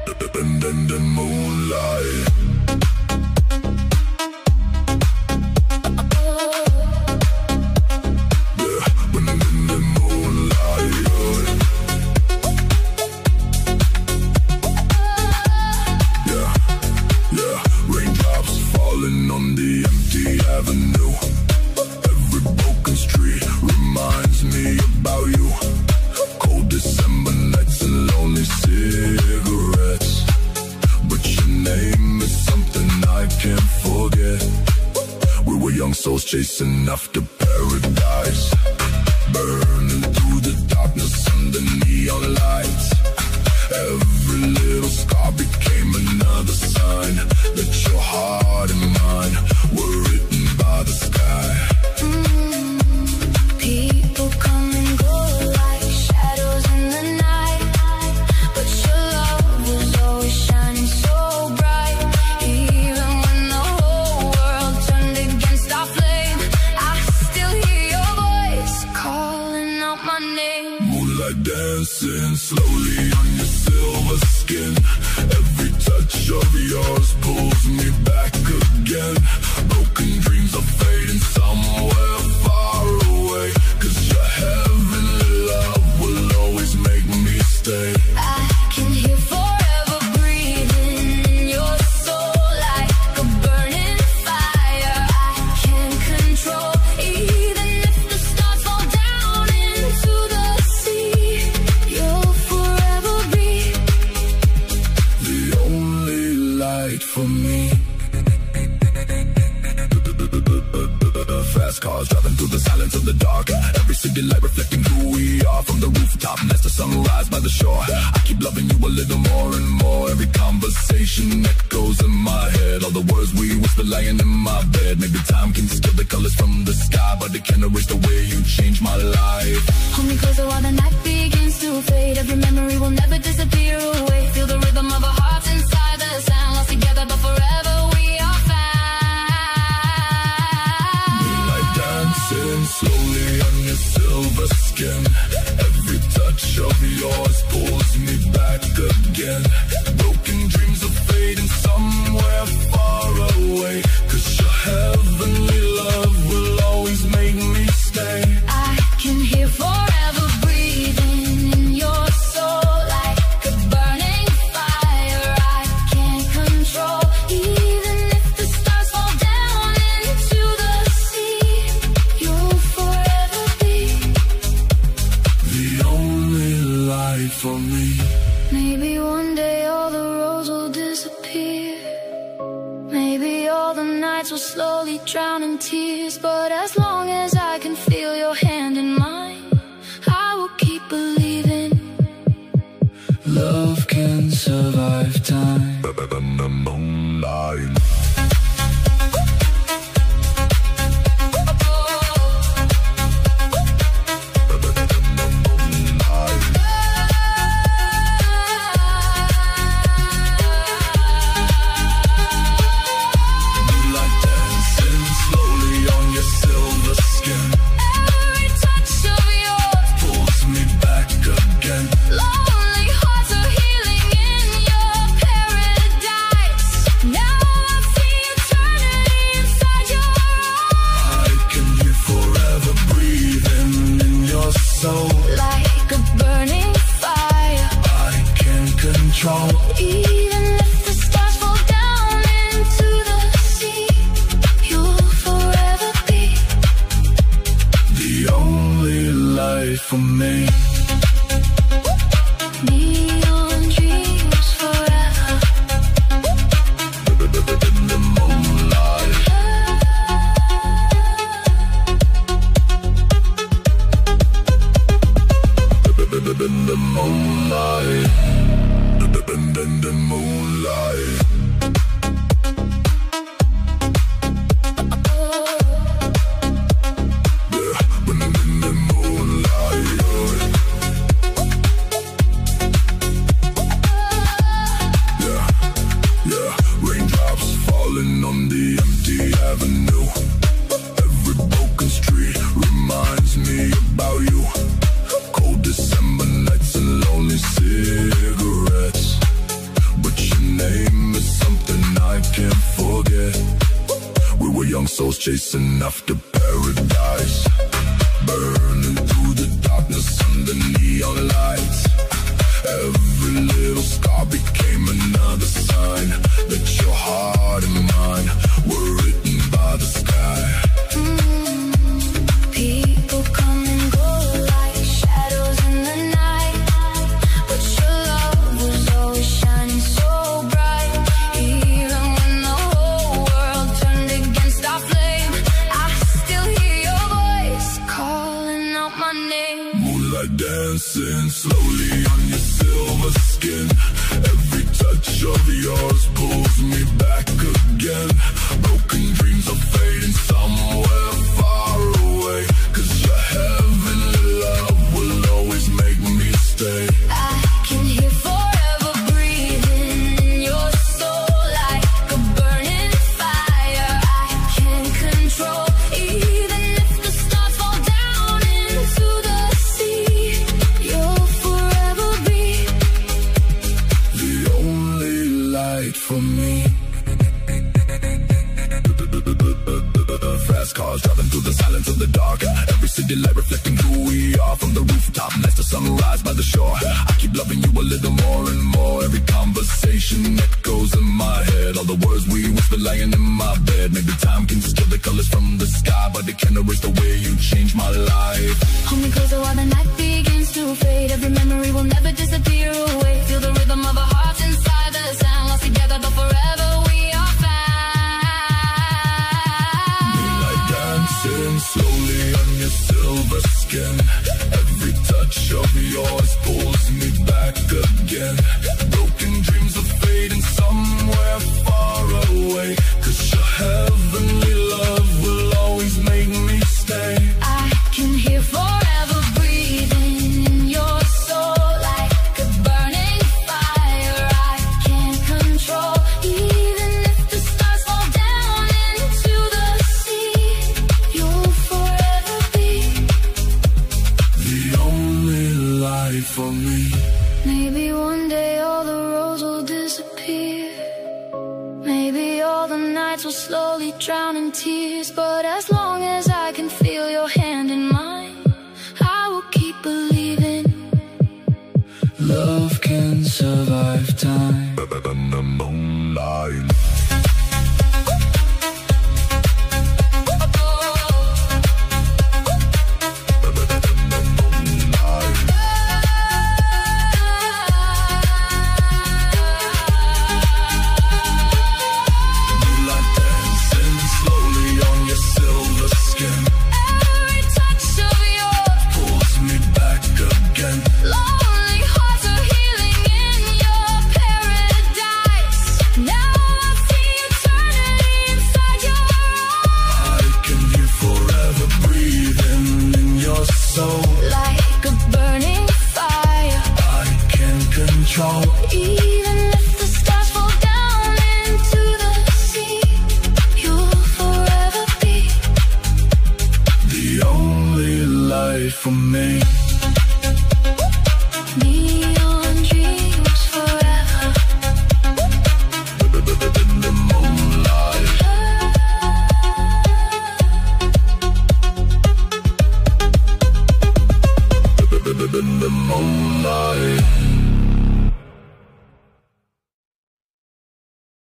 in the moonlight. On the empty avenue, every broken street reminds me about you. Cold December nights and lonely cigarettes, but your name is something I can't forget. We were young souls chasing after paradise, burning through the darkness under neon lights. Every little scar became another sign that your heart and mine were written by the sky. People come and go like shadows in the night, but your love was always shining so bright. Even when the whole world turned against our flame, I still hear your voice calling out my name. Moonlight dancing slowly on your silver skin. Every touch of yours pulls me back again. Broken dreams are fading somewhere far away, 'cause your heavenly love will always make me stay. I can hear forever breathing in your soul like a burning fire I can't control. Even if the stars fall down into the sea, you'll forever be the only light for me. Fast cars driving through the silence of the dark. Every city light reflecting who we are. From the rooftop, that's the sunrise by the shore. I keep loving you a little more and more. Every conversation echoes in my head. All the words we whisper lying in my bed. Maybe time can steal the colors from the sky, but it can't erase the way you changed my life. Hold me closer while the night begins to fade. Every memory will never disappear away. Feel the rhythm of our hearts inside the sound. Lost together but forever we are found. Moonlight dancing slowly on your silver skin. Every touch of yours pulls me back again. Broken dreams are fading somewhere far away, 'cause your heavenly love will always make me stay. I can hear forever breathing in your soul like a burning fire I can't control. Even if the stars fall down into the sea, you'll forever be The only light for me. Maybe one day all the roads will disappear. Maybe all the nights will slowly drown in tears. But as long as I can feel your hand in mine, I will keep believing. Love can survive time. In the moonlight. Every touch of yours, Pulls me back again. lonely hearts are healing in your paradise. Now I see eternity inside your eyes. I can hear forever breathing in your soul. Like a burning fire, I can't control. even if the stars fall down into the sea, you'll forever be The only light for me. neon dreams forever. In the moonlight. In the moonlight. In the moonlight. Yeah, when I'm in the moonlight. souls chasing after paradise, burning through the darkness under neon lights. Every little scar became another sign that your heart and mine were written by the sky. People come and go like shadows in the night, but your love was always shining so bright. Even when the whole world turned against our flame, I still hear your voice calling out my name. Moonlight dancing slowly on your silver skin. Every touch of yours pulls me back again. Broken dreams are fading somewhere far away, 'cause your heavenly love will always make me stay. I can hear forever breathing in your soul like a burning fire I can't control. Even if the stars fall down into the sea, you'll forever be the only light for me. Fast cars driving through the silence of the dark. Every city light reflecting who we are. From the rooftop nights to sunrise by the shore, I keep loving you a little more and more. Every conversation echoes in my head. All the words we whisper lying in my bed. Maybe time can steal the colors from the sky, but it can't erase the way you changed my life. Hold me closer while the night begins to fade. Every memory will never disappear away. Feel the rhythm of our hearts inside the sound. Lost together but forever we are found. Moonlight dancing slowly on your silver skin. Every touch of yours pulls me back again. Broken dreams are fading somewhere far away, 'cause your heavenly love will always make me stay. I can hear forever breathing in your soul like a burning fire I can't control. Even if the stars fall down into the sea, you'll forever be The only light for me. Maybe one day all the roads will disappear. Maybe all the nights will slowly drown in tears. But as long as I can feel your hand in mine, I will keep believing. Love can survive time. The moonlight. Moonlight dancing slowly on your silver skin. Every touch of yours, Pulls me back again. lonely hearts are healing in your paradise. Now I see eternity inside your eyes. I can hear forever breathing in your soul. Like a burning fire, I can control. even if the stars fall down into the sea, you'll forever be The only light for me.